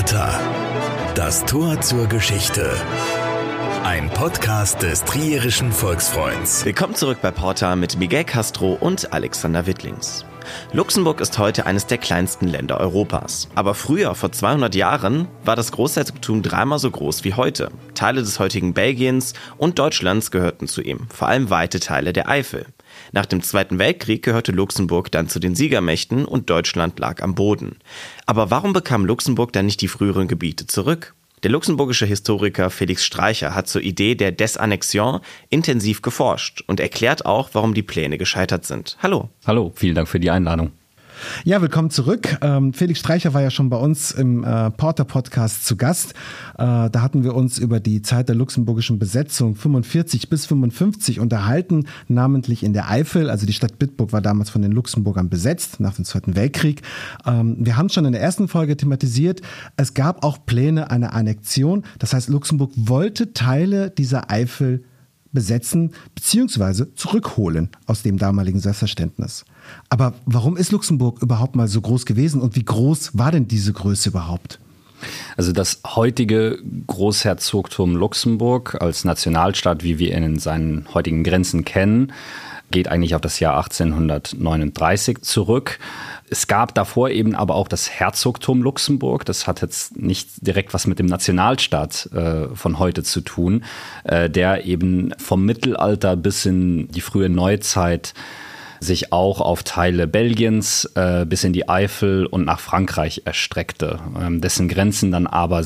Porta. Das Tor zur Geschichte. Ein Podcast des Trierischen Volksfreunds. Willkommen zurück bei Porta mit Miguel Castro und Alexander Wittlings. Luxemburg ist heute eines der kleinsten Länder Europas. Aber früher, vor 200 Jahren, war das Großherzogtum dreimal so groß wie heute. Teile des heutigen Belgiens und Deutschlands gehörten zu ihm, vor allem weite Teile der Eifel. Nach dem Zweiten Weltkrieg gehörte Luxemburg dann zu den Siegermächten und Deutschland lag am Boden. Aber warum bekam Luxemburg dann nicht die früheren Gebiete zurück? Der luxemburgische Historiker Felix Streicher hat zur Idee der Desannexion intensiv geforscht und erklärt auch, warum die Pläne gescheitert sind. Hallo. Hallo, vielen Dank für die Einladung. Ja, willkommen zurück. Felix Streicher war ja schon bei uns im Porter-Podcast zu Gast. Da hatten wir uns über die Zeit der luxemburgischen Besetzung 45 bis 55 unterhalten, namentlich in der Eifel. Also die Stadt Bitburg war damals von den Luxemburgern besetzt nach dem Zweiten Weltkrieg. Wir haben es schon in der ersten Folge thematisiert. Es gab auch Pläne einer Annexion. Das heißt, Luxemburg wollte Teile dieser Eifel besetzen bzw. zurückholen aus dem damaligen Selbstverständnis. Aber warum ist Luxemburg überhaupt mal so groß gewesen und wie groß war denn diese Größe überhaupt? Also das heutige Großherzogtum Luxemburg als Nationalstaat, wie wir ihn in seinen heutigen Grenzen kennen, geht eigentlich auf das Jahr 1839 zurück. Es gab davor eben aber auch das Herzogtum Luxemburg. Das hat jetzt nicht direkt was mit dem Nationalstaat von heute zu tun, der eben vom Mittelalter bis in die frühe Neuzeit sich auch auf Teile Belgiens bis in die Eifel und nach Frankreich erstreckte, dessen Grenzen dann aber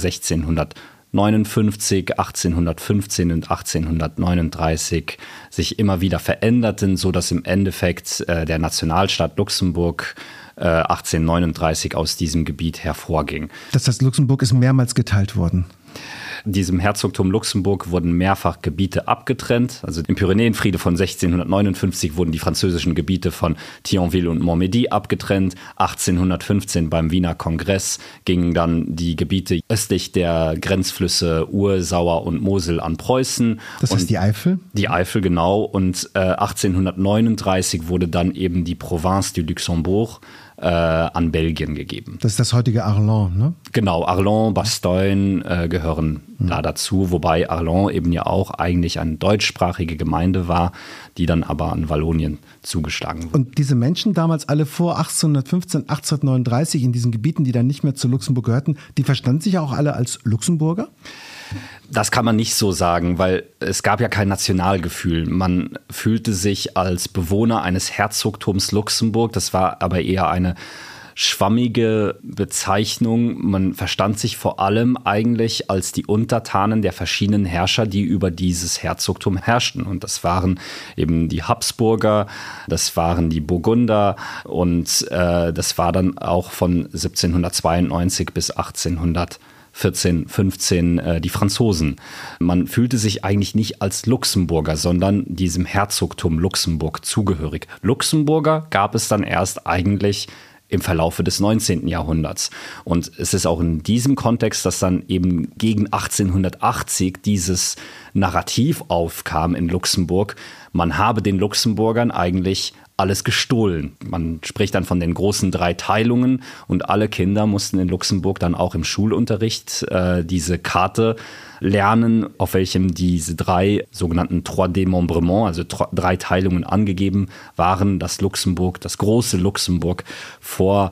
1659, 1815 und 1839 sich immer wieder veränderten, sodass im Endeffekt der Nationalstaat Luxemburg 1839 aus diesem Gebiet hervorging. Das heißt, Luxemburg ist mehrmals geteilt worden. Diesem Herzogtum Luxemburg wurden mehrfach Gebiete abgetrennt. Also im Pyrenäenfriede von 1659 wurden die französischen Gebiete von Thionville und Montmédy abgetrennt. 1815 beim Wiener Kongress gingen dann die Gebiete östlich der Grenzflüsse Our, Sauer und Mosel an Preußen. Das heißt die Eifel? Die Eifel, genau. Und 1839 wurde dann eben die Province du Luxembourg an Belgien gegeben. Das ist das heutige Arlon, ne? Genau, Arlon, Bastogne gehören da dazu, wobei Arlon eben ja auch eigentlich eine deutschsprachige Gemeinde war, die dann aber an Wallonien zugeschlagen wurde. Und diese Menschen damals alle vor 1815, 1839 in diesen Gebieten, die dann nicht mehr zu Luxemburg gehörten, die verstanden sich ja auch alle als Luxemburger? Das kann man nicht so sagen, weil es gab ja kein Nationalgefühl. Man fühlte sich als Bewohner eines Herzogtums Luxemburg. Das war aber eher eine schwammige Bezeichnung. Man verstand sich vor allem eigentlich als die Untertanen der verschiedenen Herrscher, die über dieses Herzogtum herrschten. Und das waren eben die Habsburger, das waren die Burgunder und das war dann auch von 1792 bis 15 die Franzosen. Man fühlte sich eigentlich nicht als Luxemburger, sondern diesem Herzogtum Luxemburg zugehörig. Luxemburger gab es dann erst eigentlich im Verlaufe des 19. Jahrhunderts. Und es ist auch in diesem Kontext, dass dann eben gegen 1880 dieses Narrativ aufkam in Luxemburg, man habe den Luxemburgern eigentlich alles gestohlen. Man spricht dann von den großen 3 Teilungen und alle Kinder mussten in Luxemburg dann auch im Schulunterricht diese Karte lernen, auf welchem diese 3 sogenannten Trois Démembrements, also 3 Teilungen angegeben waren, dass Luxemburg, das große Luxemburg vor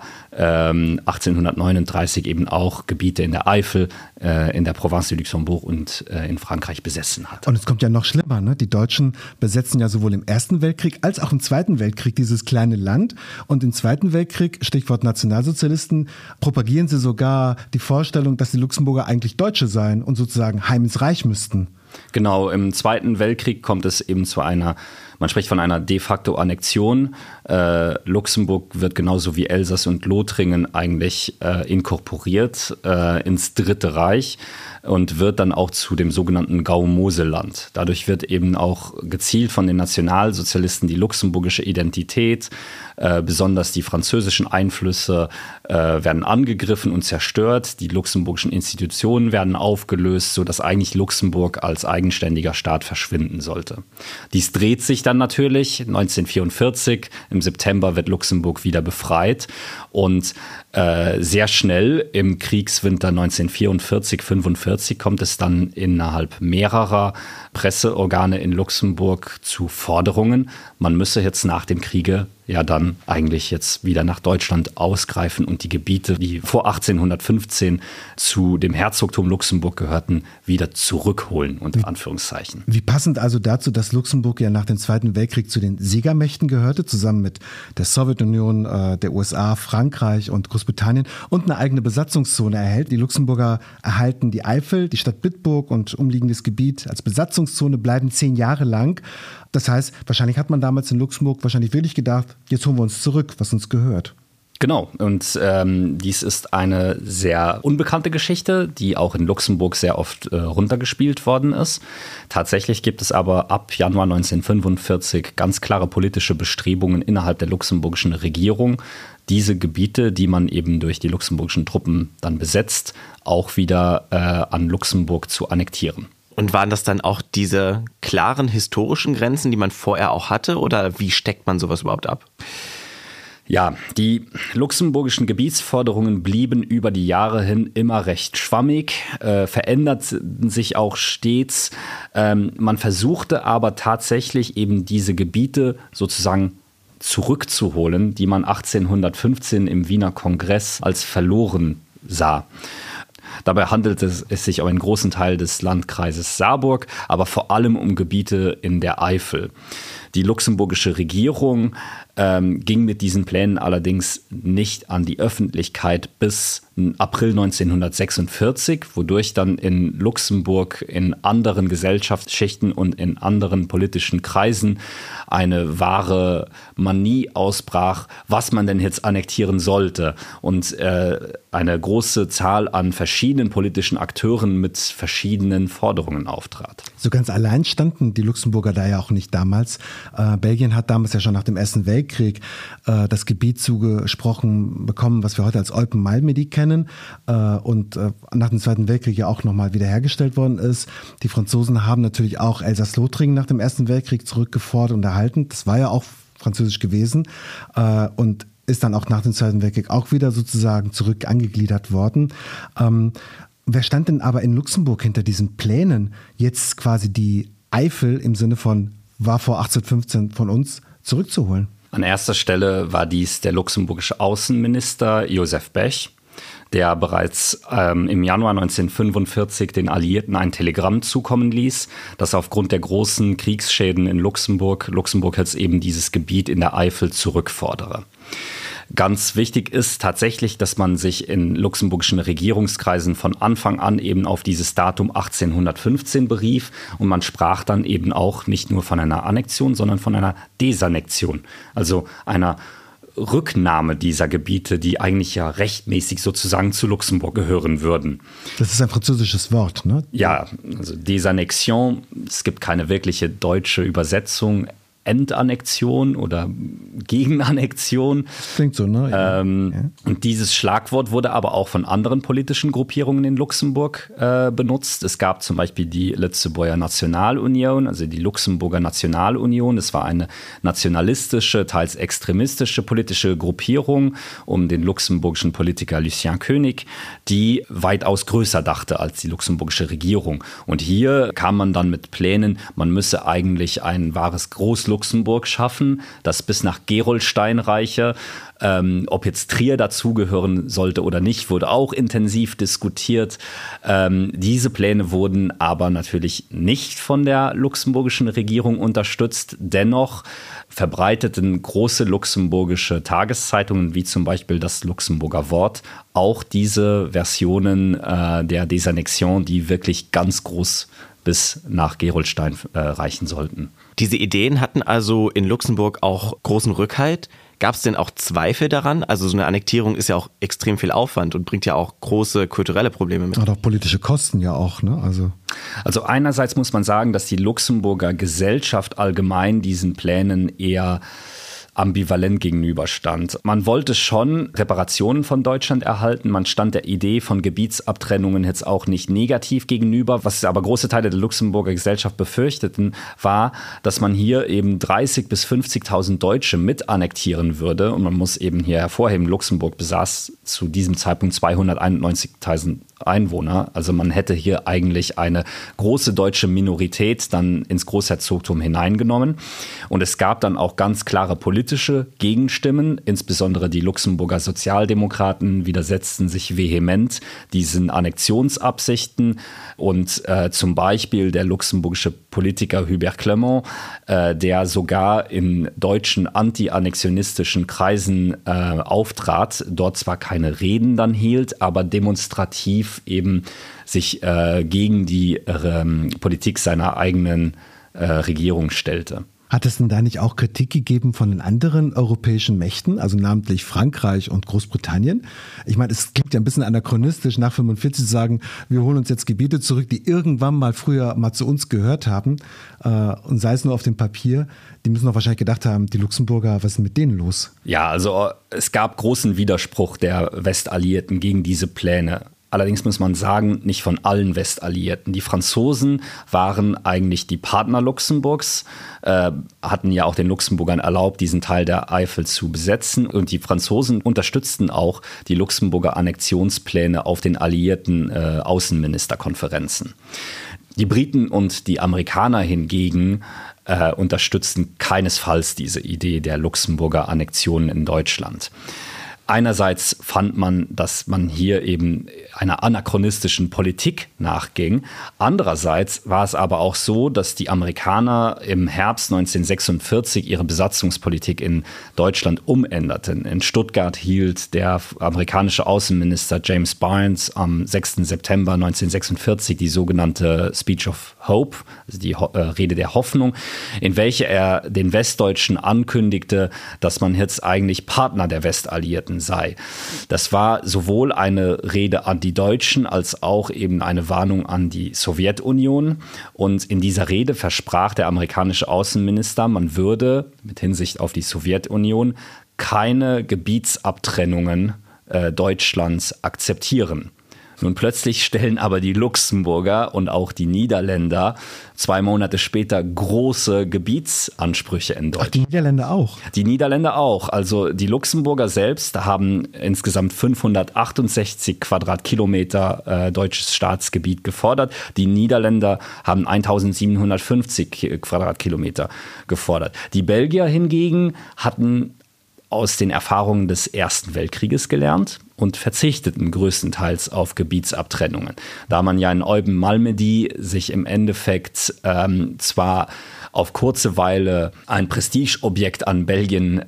1839 eben auch Gebiete in der Eifel, in der Province du Luxembourg und in Frankreich besessen hat. Und es kommt ja noch schlimmer, ne? Die Deutschen besetzen ja sowohl im Ersten Weltkrieg als auch im Zweiten Weltkrieg dieses kleine Land. Und im Zweiten Weltkrieg, Stichwort Nationalsozialisten, propagieren sie sogar die Vorstellung, dass die Luxemburger eigentlich Deutsche seien und sozusagen heim ins Reich müssten. Genau, im Zweiten Weltkrieg kommt es eben zu einer, man spricht von einer de facto Annexion. Luxemburg wird genauso wie Elsass und Lothringen eigentlich inkorporiert ins Dritte Reich und wird dann auch zu dem sogenannten Gau-Mosel-Land. Dadurch wird eben auch gezielt von den Nationalsozialisten die luxemburgische Identität, besonders die französischen Einflüsse werden angegriffen und zerstört. Die luxemburgischen Institutionen werden aufgelöst, sodass eigentlich Luxemburg als eigenständiger Staat verschwinden sollte. Dies dreht sich dann natürlich. 1944 im September wird Luxemburg wieder befreit und sehr schnell im Kriegswinter 1944-45 kommt es dann innerhalb mehrerer Presseorgane in Luxemburg zu Forderungen, man müsse jetzt nach dem Kriege ja dann eigentlich jetzt wieder nach Deutschland ausgreifen und die Gebiete, die vor 1815 zu dem Herzogtum Luxemburg gehörten, wieder zurückholen, unter Anführungszeichen. Wie passend also dazu, dass Luxemburg ja nach dem Zweiten Weltkrieg zu den Siegermächten gehörte, zusammen mit der Sowjetunion, der USA, Frankreich und Großbritannien und eine eigene Besatzungszone erhält. Die Luxemburger erhalten die Eifel, die Stadt Bitburg und umliegendes Gebiet als Besatzungszone, bleiben 10 Jahre lang. Das heißt, wahrscheinlich hat man damals in Luxemburg wirklich gedacht, jetzt holen wir uns zurück, was uns gehört. Genau, und dies ist eine sehr unbekannte Geschichte, die auch in Luxemburg sehr oft runtergespielt worden ist. Tatsächlich gibt es aber ab Januar 1945 ganz klare politische Bestrebungen innerhalb der luxemburgischen Regierung, diese Gebiete, die man eben durch die luxemburgischen Truppen dann besetzt, auch wieder an Luxemburg zu annektieren. Und waren das dann auch diese klaren historischen Grenzen, die man vorher auch hatte? Oder wie steckt man sowas überhaupt ab? Ja, die luxemburgischen Gebietsforderungen blieben über die Jahre hin immer recht schwammig, veränderten sich auch stets. Man versuchte aber tatsächlich eben diese Gebiete sozusagen zurückzuholen, die man 1815 im Wiener Kongress als verloren sah. Dabei handelt es sich um einen großen Teil des Landkreises Saarburg, aber vor allem um Gebiete in der Eifel. Die luxemburgische Regierung ging mit diesen Plänen allerdings nicht an die Öffentlichkeit bis April 1946, wodurch dann in Luxemburg in anderen Gesellschaftsschichten und in anderen politischen Kreisen eine wahre Manie ausbrach, was man denn jetzt annektieren sollte. Und eine große Zahl an verschiedenen politischen Akteuren mit verschiedenen Forderungen auftrat. So ganz allein standen die Luxemburger da ja auch nicht damals. Belgien hat damals ja schon nach dem Ersten Weltkrieg das Gebiet zugesprochen bekommen, was wir heute als Eupen-Malmedy kennen und nach dem Zweiten Weltkrieg ja auch nochmal wiederhergestellt worden ist. Die Franzosen haben natürlich auch Elsass-Lothringen nach dem Ersten Weltkrieg zurückgefordert und erhalten. Das war ja auch französisch gewesen und ist dann auch nach dem Zweiten Weltkrieg auch wieder sozusagen zurück angegliedert worden. Wer stand denn aber in Luxemburg hinter diesen Plänen, jetzt quasi die Eifel im Sinne von war vor 1815 von uns zurückzuholen? An erster Stelle war dies der luxemburgische Außenminister Joseph Bech, der bereits im Januar 1945 den Alliierten ein Telegramm zukommen ließ, das aufgrund der großen Kriegsschäden in Luxemburg jetzt eben dieses Gebiet in der Eifel zurückfordere. Ganz wichtig ist tatsächlich, dass man sich in luxemburgischen Regierungskreisen von Anfang an eben auf dieses Datum 1815 berief und man sprach dann eben auch nicht nur von einer Annexion, sondern von einer Desannexion, also einer Rücknahme dieser Gebiete, die eigentlich ja rechtmäßig sozusagen zu Luxemburg gehören würden. Das ist ein französisches Wort, ne? Ja, also Desannexion, es gibt keine wirkliche deutsche Übersetzung. Entannexion oder Gegenannexion. Das klingt so, ne? Ja. Und dieses Schlagwort wurde aber auch von anderen politischen Gruppierungen in Luxemburg benutzt. Es gab zum Beispiel die Lützeburger Nationalunion, also die Luxemburger Nationalunion. Es war eine nationalistische, teils extremistische politische Gruppierung um den luxemburgischen Politiker Lucien Koenig, die weitaus größer dachte als die luxemburgische Regierung. Und hier kam man dann mit Plänen, man müsse eigentlich ein wahres Großluxemburg schaffen, das bis nach Gerolstein reiche. Ob jetzt Trier dazugehören sollte oder nicht, wurde auch intensiv diskutiert. Diese Pläne wurden aber natürlich nicht von der luxemburgischen Regierung unterstützt. Dennoch verbreiteten große luxemburgische Tageszeitungen, wie zum Beispiel das Luxemburger Wort, auch diese Versionen der Desannexion, die wirklich ganz groß bis nach Gerolstein reichen sollten. Diese Ideen hatten also in Luxemburg auch großen Rückhalt. Gab es denn auch Zweifel daran? Also so eine Annektierung ist ja auch extrem viel Aufwand und bringt ja auch große kulturelle Probleme mit. Hat auch politische Kosten ja auch, ne? Also einerseits muss man sagen, dass die Luxemburger Gesellschaft allgemein diesen Plänen eher ambivalent gegenüberstand. Man wollte schon Reparationen von Deutschland erhalten, man stand der Idee von Gebietsabtrennungen jetzt auch nicht negativ gegenüber. Was aber große Teile der Luxemburger Gesellschaft befürchteten, war, dass man hier eben 30.000 bis 50.000 Deutsche mit annektieren würde. Und man muss eben hier hervorheben, Luxemburg besaß zu diesem Zeitpunkt 291.000 Einwohner. Also man hätte hier eigentlich eine große deutsche Minorität dann ins Großherzogtum hineingenommen. Und es gab dann auch ganz klare politische Gegenstimmen. Insbesondere die Luxemburger Sozialdemokraten widersetzten sich vehement diesen Annexionsabsichten. Und zum Beispiel der luxemburgische Politiker Hubert Clement, der sogar in deutschen anti-annexionistischen Kreisen auftrat, dort zwar keine Reden dann hielt, aber demonstrativ eben sich gegen die Politik seiner eigenen Regierung stellte. Hat es denn da nicht auch Kritik gegeben von den anderen europäischen Mächten, also namentlich Frankreich und Großbritannien? Ich meine, es klingt ja ein bisschen anachronistisch, nach 45 zu sagen, wir holen uns jetzt Gebiete zurück, die irgendwann mal früher mal zu uns gehört haben, und sei es nur auf dem Papier. Die müssen doch wahrscheinlich gedacht haben, die Luxemburger, was ist mit denen los? Ja, also es gab großen Widerspruch der Westalliierten gegen diese Pläne. Allerdings muss man sagen, nicht von allen Westalliierten. Die Franzosen waren eigentlich die Partner Luxemburgs, hatten ja auch den Luxemburgern erlaubt, diesen Teil der Eifel zu besetzen. Und die Franzosen unterstützten auch die Luxemburger Annexionspläne auf den alliierten Außenministerkonferenzen. Die Briten und die Amerikaner hingegen unterstützten keinesfalls diese Idee der Luxemburger Annexionen in Deutschland. Einerseits fand man, dass man hier eben einer anachronistischen Politik nachging. Andererseits war es aber auch so, dass die Amerikaner im Herbst 1946 ihre Besatzungspolitik in Deutschland umänderten. In Stuttgart hielt der amerikanische Außenminister James Barnes am 6. September 1946 die sogenannte Speech of Hope, also die Rede der Hoffnung, in welcher er den Westdeutschen ankündigte, dass man jetzt eigentlich Partner der Westalliierten sei. Das war sowohl eine Rede an die Deutschen als auch eben eine Warnung an die Sowjetunion. Und in dieser Rede versprach der amerikanische Außenminister, man würde mit Hinsicht auf die Sowjetunion keine Gebietsabtrennungen Deutschlands akzeptieren. Nun plötzlich stellen aber die Luxemburger und auch die Niederländer 2 Monate später große Gebietsansprüche in Deutschland. Ach, die Niederländer auch? Die Niederländer auch. Also die Luxemburger selbst haben insgesamt 568 Quadratkilometer deutsches Staatsgebiet gefordert. Die Niederländer haben 1750 Quadratkilometer gefordert. Die Belgier hingegen hatten aus den Erfahrungen des Ersten Weltkrieges gelernt und verzichteten größtenteils auf Gebietsabtrennungen. Da man ja in Eupen-Malmedy sich im Endeffekt zwar auf kurze Weile ein Prestigeobjekt an Belgien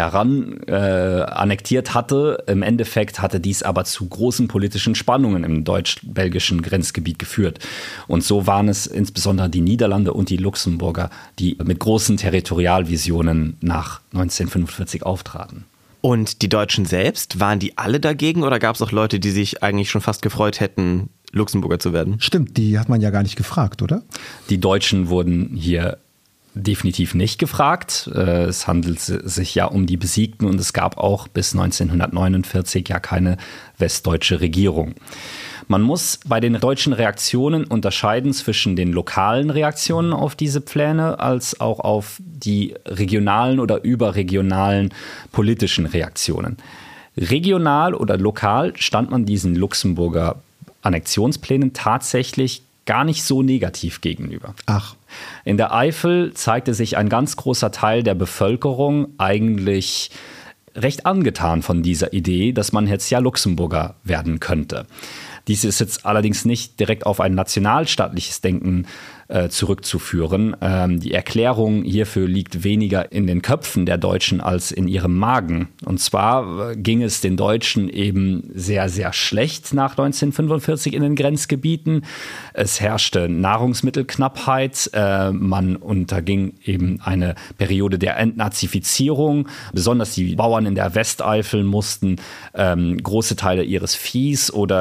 annektiert hatte, im Endeffekt hatte dies aber zu großen politischen Spannungen im deutsch-belgischen Grenzgebiet geführt. Und so waren es insbesondere die Niederlande und die Luxemburger, die mit großen Territorialvisionen nach 1945 auftraten. Und die Deutschen selbst, waren die alle dagegen oder gab es auch Leute, die sich eigentlich schon fast gefreut hätten, Luxemburger zu werden? Stimmt, die hat man ja gar nicht gefragt, oder? Die Deutschen wurden hier definitiv nicht gefragt. Es handelt sich ja um die Besiegten und es gab auch bis 1949 ja keine westdeutsche Regierung. Man muss bei den deutschen Reaktionen unterscheiden zwischen den lokalen Reaktionen auf diese Pläne als auch auf die regionalen oder überregionalen politischen Reaktionen. Regional oder lokal stand man diesen Luxemburger Annexionsplänen tatsächlich gar nicht so negativ gegenüber. Ach. In der Eifel zeigte sich ein ganz großer Teil der Bevölkerung eigentlich recht angetan von dieser Idee, dass man jetzt ja Luxemburger werden könnte. Dies ist jetzt allerdings nicht direkt auf ein nationalstaatliches Denken zurückzuführen. Die Erklärung hierfür liegt weniger in den Köpfen der Deutschen als in ihrem Magen. Und zwar ging es den Deutschen eben sehr, sehr schlecht nach 1945 in den Grenzgebieten. Es herrschte Nahrungsmittelknappheit. Man unterging eben eine Periode der Entnazifizierung. Besonders die Bauern in der Westeifel mussten große Teile ihres Viehs oder ihrer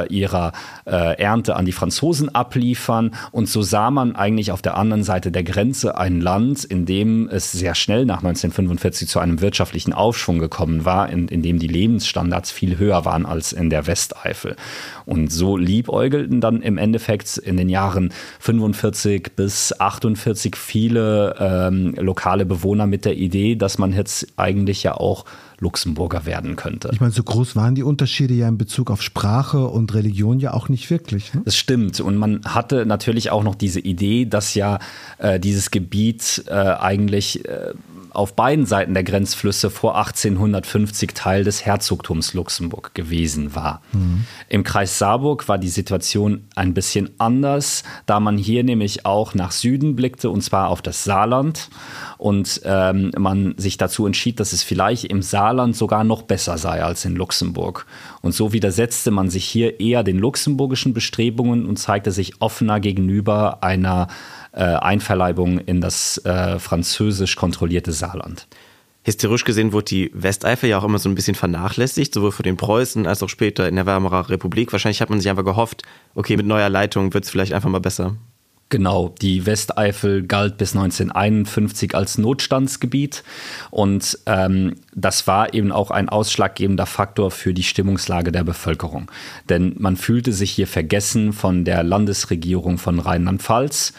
der Ernte an die Franzosen abliefern. Und so sah man eigentlich auf der anderen Seite der Grenze ein Land, in dem es sehr schnell nach 1945 zu einem wirtschaftlichen Aufschwung gekommen war, in dem die Lebensstandards viel höher waren als in der Westeifel. Und so liebäugelten dann im Endeffekt in den Jahren 45 bis 48 viele lokale Bewohner mit der Idee, dass man jetzt eigentlich ja auch Luxemburger werden könnte. Ich meine, so groß waren die Unterschiede ja in Bezug auf Sprache und Religion ja auch nicht wirklich. Ne? Das stimmt. Und man hatte natürlich auch noch diese Idee, dass ja dieses Gebiet eigentlich auf beiden Seiten der Grenzflüsse vor 1850 Teil des Herzogtums Luxemburg gewesen war. Mhm. Im Kreis Saarburg war die Situation ein bisschen anders, da man hier nämlich auch nach Süden blickte, und zwar auf das Saarland. Und man sich dazu entschied, dass es vielleicht im Saarland sogar noch besser sei als in Luxemburg. Und so widersetzte man sich hier eher den luxemburgischen Bestrebungen und zeigte sich offener gegenüber einer Einverleibung in das französisch kontrollierte Saarland. Historisch gesehen wurde die Westeifel ja auch immer so ein bisschen vernachlässigt, sowohl von den Preußen als auch später in der Weimarer Republik. Wahrscheinlich hat man sich einfach gehofft, okay, mit neuer Leitung wird es vielleicht einfach mal besser. Genau, die Westeifel galt bis 1951 als Notstandsgebiet und das war eben auch ein ausschlaggebender Faktor für die Stimmungslage der Bevölkerung. Denn man fühlte sich hier vergessen von der Landesregierung von Rheinland-Pfalz.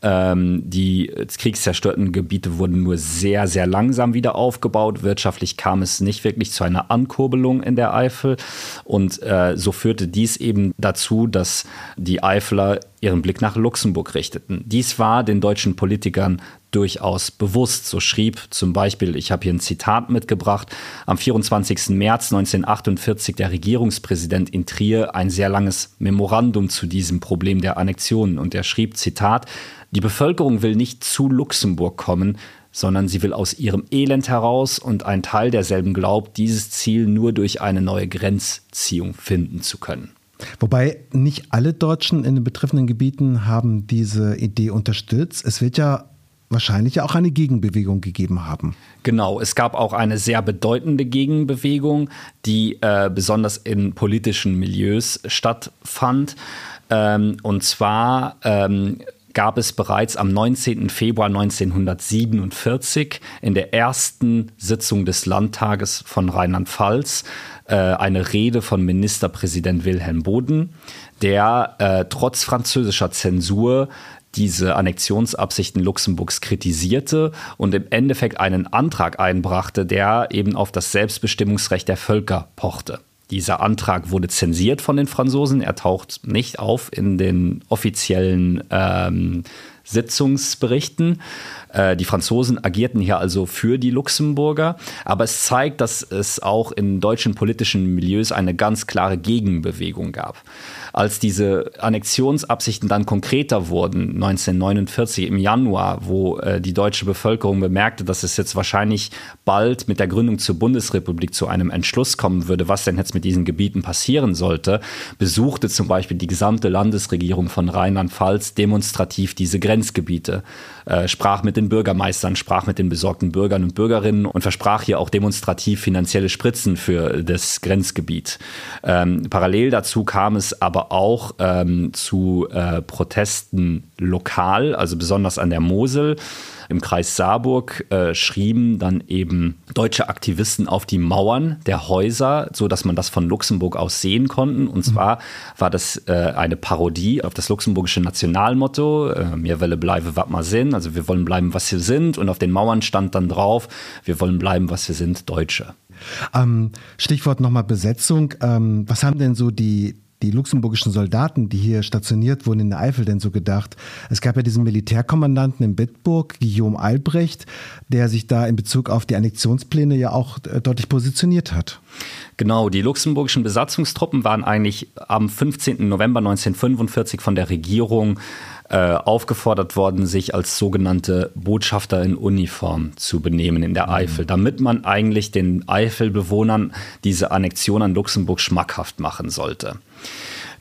Die kriegszerstörten Gebiete wurden nur sehr, sehr langsam wieder aufgebaut. Wirtschaftlich kam es nicht wirklich zu einer Ankurbelung in der Eifel. Und so führte dies eben dazu, dass die Eifeler ihren Blick nach Luxemburg richteten. Dies war den deutschen Politikern durchaus bewusst. So schrieb zum Beispiel, ich habe hier ein Zitat mitgebracht, am 24. März 1948 der Regierungspräsident in Trier ein sehr langes Memorandum zu diesem Problem der Annexionen. Und er schrieb, Zitat, die Bevölkerung will nicht zu Luxemburg kommen, sondern sie will aus ihrem Elend heraus und ein Teil derselben glaubt, dieses Ziel nur durch eine neue Grenzziehung finden zu können. Wobei nicht alle Deutschen in den betreffenden Gebieten haben diese Idee unterstützt. Es wird ja wahrscheinlich auch eine Gegenbewegung gegeben haben. Genau, es gab auch eine sehr bedeutende Gegenbewegung, die besonders in politischen Milieus stattfand. Und zwar gab es bereits am 19. Februar 1947 in der ersten Sitzung des Landtages von Rheinland-Pfalz eine Rede von Ministerpräsident Wilhelm Boden, der trotz französischer Zensur diese Annexionsabsichten Luxemburgs kritisierte und im Endeffekt einen Antrag einbrachte, der eben auf das Selbstbestimmungsrecht der Völker pochte. Dieser Antrag wurde zensiert von den Franzosen. Er taucht nicht auf in den offiziellen Sitzungsberichten. Die Franzosen agierten hier also für die Luxemburger. Aber es zeigt, dass es auch in deutschen politischen Milieus eine ganz klare Gegenbewegung gab. Als diese Annexionsabsichten dann konkreter wurden, 1949 im Januar, wo die deutsche Bevölkerung bemerkte, dass es jetzt wahrscheinlich bald mit der Gründung zur Bundesrepublik zu einem Entschluss kommen würde, was denn jetzt mit diesen Gebieten passieren sollte, besuchte zum Beispiel die gesamte Landesregierung von Rheinland-Pfalz demonstrativ diese Grenzgebiete, sprach mit den Bürgermeistern, sprach mit den besorgten Bürgern und Bürgerinnen und versprach hier auch demonstrativ finanzielle Spritzen für das Grenzgebiet. Parallel dazu kam es aber auch zu Protesten lokal, also besonders an der Mosel. Im Kreis Saarburg schrieben dann eben deutsche Aktivisten auf die Mauern der Häuser, so dass man das von Luxemburg aus sehen konnte. Und zwar war das eine Parodie auf das luxemburgische Nationalmotto, mir welle bleibe wat ma sind, also wir wollen bleiben, was wir sind. Und auf den Mauern stand dann drauf, wir wollen bleiben, was wir sind, Deutsche. Stichwort nochmal Besetzung. Was haben denn so die luxemburgischen Soldaten, die hier stationiert wurden in der Eifel, denn so gedacht? Es gab ja diesen Militärkommandanten in Bedburg, Guillaume Albrecht, der sich da in Bezug auf die Annexionspläne ja auch deutlich positioniert hat. Genau, die luxemburgischen Besatzungstruppen waren eigentlich am 15. November 1945 von der Regierung aufgefordert worden, sich als sogenannte Botschafter in Uniform zu benehmen in der Eifel, damit man eigentlich den Eifelbewohnern diese Annexion an Luxemburg schmackhaft machen sollte.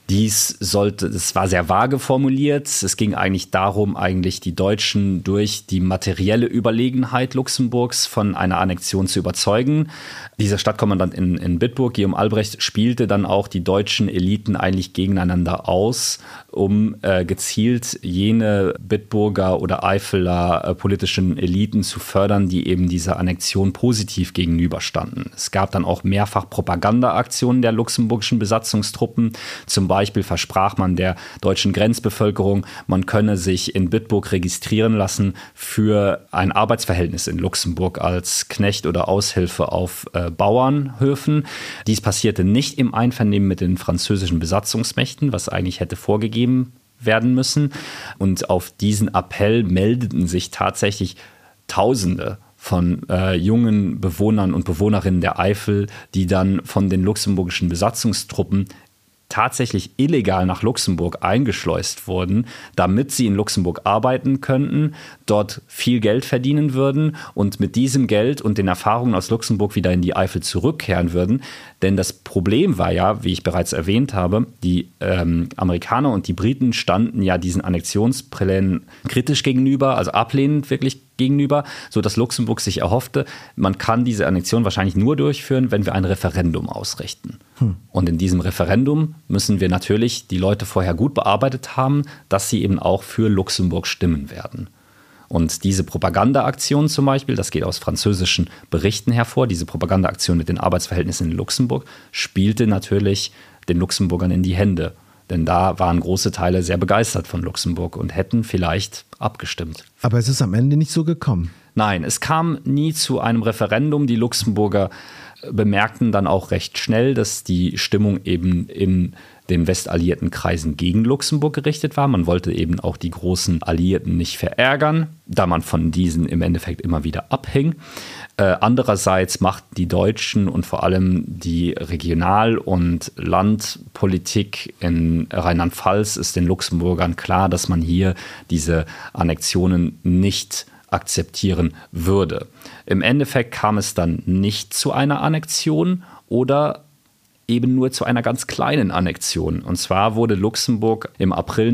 Es war sehr vage formuliert. Es ging eigentlich darum, die Deutschen durch die materielle Überlegenheit Luxemburgs von einer Annexion zu überzeugen. Dieser Stadtkommandant in Bitburg, Guillaume Albrecht, spielte dann auch die deutschen Eliten eigentlich gegeneinander aus, um gezielt jene Bitburger oder Eifeler politischen Eliten zu fördern, die eben dieser Annexion positiv gegenüberstanden. Es gab dann auch mehrfach Propagandaaktionen der luxemburgischen Besatzungstruppen. Zum Beispiel versprach man der deutschen Grenzbevölkerung, man könne sich in Bitburg registrieren lassen für ein Arbeitsverhältnis in Luxemburg als Knecht oder Aushilfe auf Bauernhöfen. Dies passierte nicht im Einvernehmen mit den französischen Besatzungsmächten, was eigentlich hätte vorgegeben werden müssen. Und auf diesen Appell meldeten sich tatsächlich Tausende von jungen Bewohnern und Bewohnerinnen der Eifel, die dann von den luxemburgischen Besatzungstruppen tatsächlich illegal nach Luxemburg eingeschleust wurden, damit sie in Luxemburg arbeiten könnten, dort viel Geld verdienen würden und mit diesem Geld und den Erfahrungen aus Luxemburg wieder in die Eifel zurückkehren würden. Denn das Problem war ja, wie ich bereits erwähnt habe, die Amerikaner und die Briten standen ja diesen Annexionsplänen kritisch gegenüber, also ablehnend wirklich gegenüber, sodass Luxemburg sich erhoffte, man kann diese Annexion wahrscheinlich nur durchführen, wenn wir ein Referendum ausrichten. Und in diesem Referendum müssen wir natürlich die Leute vorher gut bearbeitet haben, dass sie eben auch für Luxemburg stimmen werden. Und diese Propagandaaktion zum Beispiel, das geht aus französischen Berichten hervor, diese Propagandaaktion mit den Arbeitsverhältnissen in Luxemburg spielte natürlich den Luxemburgern in die Hände. Denn da waren große Teile sehr begeistert von Luxemburg und hätten vielleicht abgestimmt. Aber es ist am Ende nicht so gekommen. Nein, es kam nie zu einem Referendum. Die Luxemburger bemerkten dann auch recht schnell, dass die Stimmung eben in den westalliierten Kreisen gegen Luxemburg gerichtet war. Man wollte eben auch die großen Alliierten nicht verärgern, da man von diesen im Endeffekt immer wieder abhing. Andererseits machten die Deutschen und vor allem die Regional- und Landpolitik in Rheinland-Pfalz ist den Luxemburgern klar, dass man hier diese Annexionen nicht akzeptieren würde. Im Endeffekt kam es dann nicht zu einer Annexion oder eben nur zu einer ganz kleinen Annexion. Und zwar wurde Luxemburg im April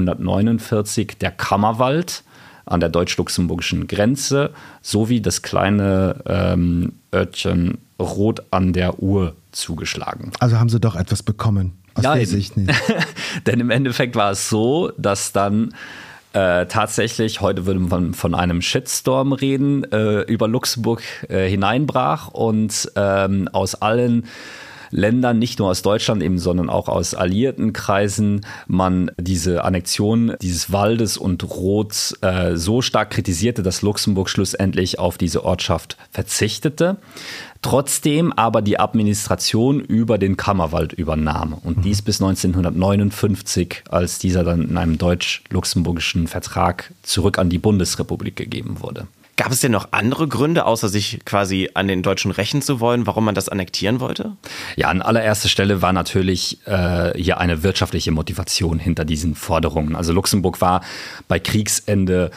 1949 der Kammerwald an der deutsch-luxemburgischen Grenze sowie das kleine Örtchen Roth an der Uhr zugeschlagen. Also haben sie doch etwas bekommen, aus ja, der Sicht nicht. Denn im Endeffekt war es so, dass dann tatsächlich, heute würde man von einem Shitstorm reden, über Luxemburg hineinbrach und aus allen Ländern, nicht nur aus Deutschland eben, sondern auch aus alliierten Kreisen, man diese Annexion dieses Waldes und Roths so stark kritisierte, dass Luxemburg schlussendlich auf diese Ortschaft verzichtete. Trotzdem aber die Administration über den Kammerwald übernahm und dies bis 1959, als dieser dann in einem deutsch-luxemburgischen Vertrag zurück an die Bundesrepublik gegeben wurde. Gab es denn noch andere Gründe, außer sich quasi an den Deutschen rächen zu wollen, warum man das annektieren wollte? Ja, an allererster Stelle war natürlich hier eine wirtschaffliche Motivation hinter diesen Forderungen. Also Luxemburg war bei Kriegsende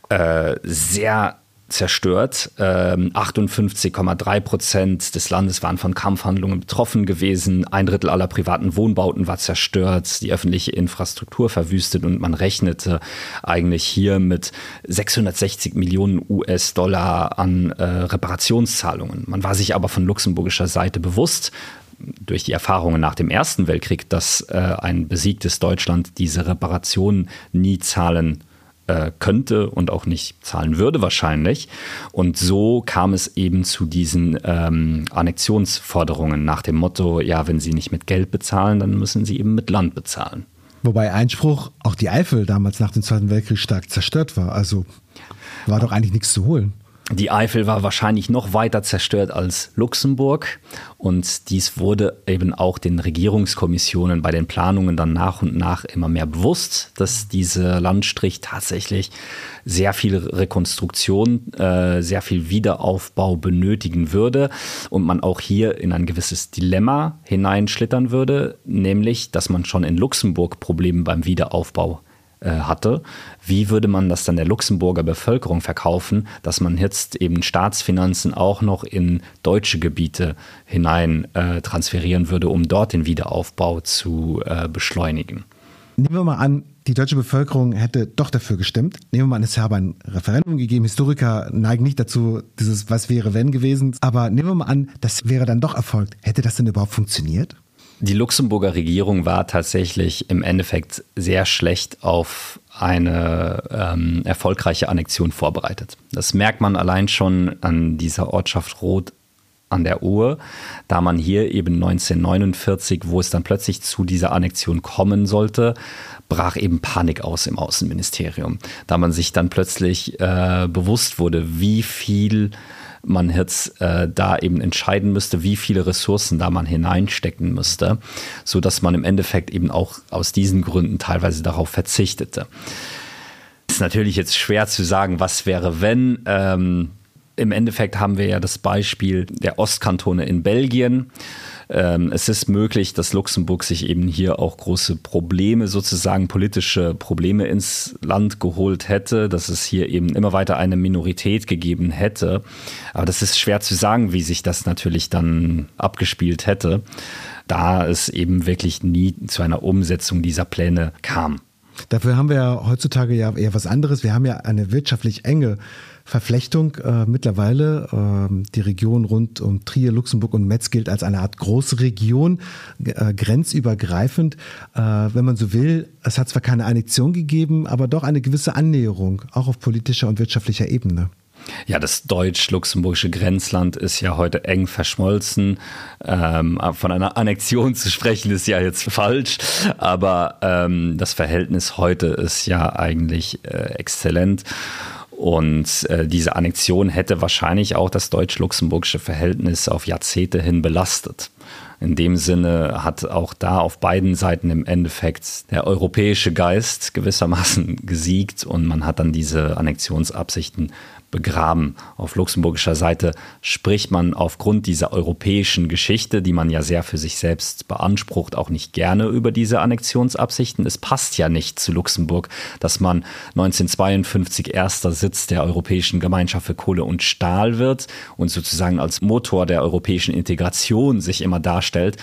sehr zerstört. 58,3% des Landes waren von Kampfhandlungen betroffen gewesen. 1/3 aller privaten Wohnbauten war zerstört, die öffentliche Infrastruktur verwüstet und man rechnete eigentlich hier mit 660 Millionen US-Dollar an Reparationszahlungen. Man war sich aber von luxemburgischer Seite bewusst, durch die Erfahrungen nach dem Ersten Weltkrieg, dass ein besiegtes Deutschland diese Reparationen nie zahlen könnte und auch nicht zahlen würde wahrscheinlich. Und so kam es eben zu diesen Annexionsforderungen nach dem Motto, ja, wenn sie nicht mit Geld bezahlen, dann müssen sie eben mit Land bezahlen. Wobei Einspruch, auch die Eifel damals nach dem Zweiten Weltkrieg stark zerstört war. Also war doch eigentlich nichts zu holen. Die Eifel war wahrscheinlich noch weiter zerstört als Luxemburg und dies wurde eben auch den Regierungskommissionen bei den Planungen dann nach und nach immer mehr bewusst, dass dieser Landstrich tatsächlich sehr viel Rekonstruktion, sehr viel Wiederaufbau benötigen würde und man auch hier in ein gewisses Dilemma hineinschlittern würde, nämlich, dass man schon in Luxemburg Probleme beim Wiederaufbau hatte. Wie würde man das dann der Luxemburger Bevölkerung verkaufen, dass man jetzt eben Staatsfinanzen auch noch in deutsche Gebiete hinein transferieren würde, um dort den Wiederaufbau zu beschleunigen? Nehmen wir mal an, die deutsche Bevölkerung hätte doch dafür gestimmt. Nehmen wir mal an, es habe ein Referendum gegeben. Historiker neigen nicht dazu, dieses Was wäre wenn gewesen. Aber nehmen wir mal an, das wäre dann doch erfolgt. Hätte das denn überhaupt funktioniert? Die Luxemburger Regierung war tatsächlich im Endeffekt sehr schlecht auf eine erfolgreiche Annexion vorbereitet. Das merkt man allein schon an dieser Ortschaft Roth an der Our, da man hier eben 1949, wo es dann plötzlich zu dieser Annexion kommen sollte, brach eben Panik aus im Außenministerium, da man sich dann plötzlich bewusst wurde, wie viel man jetzt da eben entscheiden müsste, wie viele Ressourcen da man hineinstecken müsste, sodass man im Endeffekt eben auch aus diesen Gründen teilweise darauf verzichtete. Ist natürlich jetzt schwer zu sagen, was wäre, wenn. Im Endeffekt haben wir ja das Beispiel der Ostkantone in Belgien. Es ist möglich, dass Luxemburg sich eben hier auch große Probleme, sozusagen politische Probleme ins Land geholt hätte, dass es hier eben immer weiter eine Minorität gegeben hätte. Aber das ist schwer zu sagen, wie sich das natürlich dann abgespielt hätte, da es eben wirklich nie zu einer Umsetzung dieser Pläne kam. Dafür haben wir ja heutzutage ja eher was anderes. Wir haben ja eine wirtschaftlich enge Verflechtung mittlerweile. Die Region rund um Trier, Luxemburg und Metz gilt als eine Art große Region, grenzübergreifend. Wenn man so will, es hat zwar keine Annexion gegeben, aber doch eine gewisse Annäherung, auch auf politischer und wirtschaftlicher Ebene. Ja, das deutsch-luxemburgische Grenzland ist ja heute eng verschmolzen. Von einer Annexion zu sprechen ist ja jetzt falsch, aber das Verhältnis heute ist ja eigentlich exzellent. Und diese Annexion hätte wahrscheinlich auch das deutsch-luxemburgische Verhältnis auf Jahrzehnte hin belastet. In dem Sinne hat auch da auf beiden Seiten im Endeffekt der europäische Geist gewissermaßen gesiegt und man hat dann diese Annexionsabsichten begraben. Auf luxemburgischer Seite spricht man aufgrund dieser europäischen Geschichte, die man ja sehr für sich selbst beansprucht, auch nicht gerne über diese Annexionsabsichten. Es passt ja nicht zu Luxemburg, dass man 1952 erster Sitz der Europäischen Gemeinschaft für Kohle und Stahl wird und sozusagen als Motor der europäischen Integration sich immer darstellt.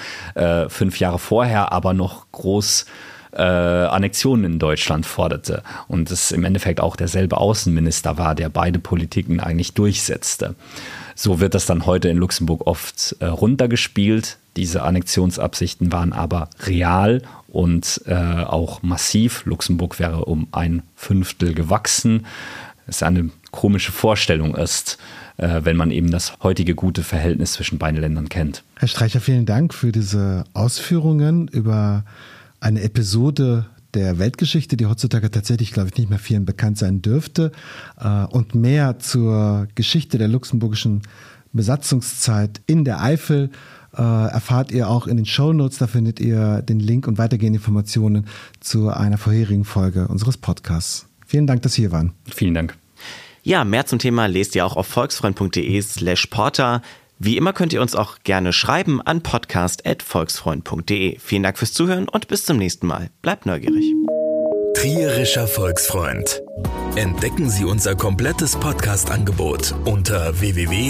5 Jahre vorher aber noch groß Annexionen in Deutschland forderte und es im Endeffekt auch derselbe Außenminister war, der beide Politiken eigentlich durchsetzte. So wird das dann heute in Luxemburg oft runtergespielt. Diese Annexionsabsichten waren aber real und auch massiv. Luxemburg wäre um 1/5 gewachsen. Es eine komische Vorstellung ist, wenn man eben das heutige gute Verhältnis zwischen beiden Ländern kennt. Herr Streicher, vielen Dank für diese Ausführungen über eine Episode der Weltgeschichte, die heutzutage tatsächlich, glaube ich, nicht mehr vielen bekannt sein dürfte. Und mehr zur Geschichte der luxemburgischen Besatzungszeit in der Eifel erfahrt ihr auch in den Shownotes. Da findet ihr den Link und weitergehende Informationen zu einer vorherigen Folge unseres Podcasts. Vielen Dank, dass Sie hier waren. Vielen Dank. Ja, mehr zum Thema lest ihr auch auf volksfreund.de/porter. Wie immer könnt ihr uns auch gerne schreiben an podcast@volksfreund.de. Vielen Dank fürs Zuhören und bis zum nächsten Mal. Bleibt neugierig. Trierischer Volksfreund. Entdecken Sie unser komplettes Podcast-Angebot unter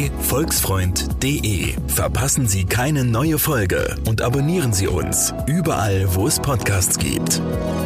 www.volksfreund.de. Verpassen Sie keine neue Folge und abonnieren Sie uns überall, wo es Podcasts gibt.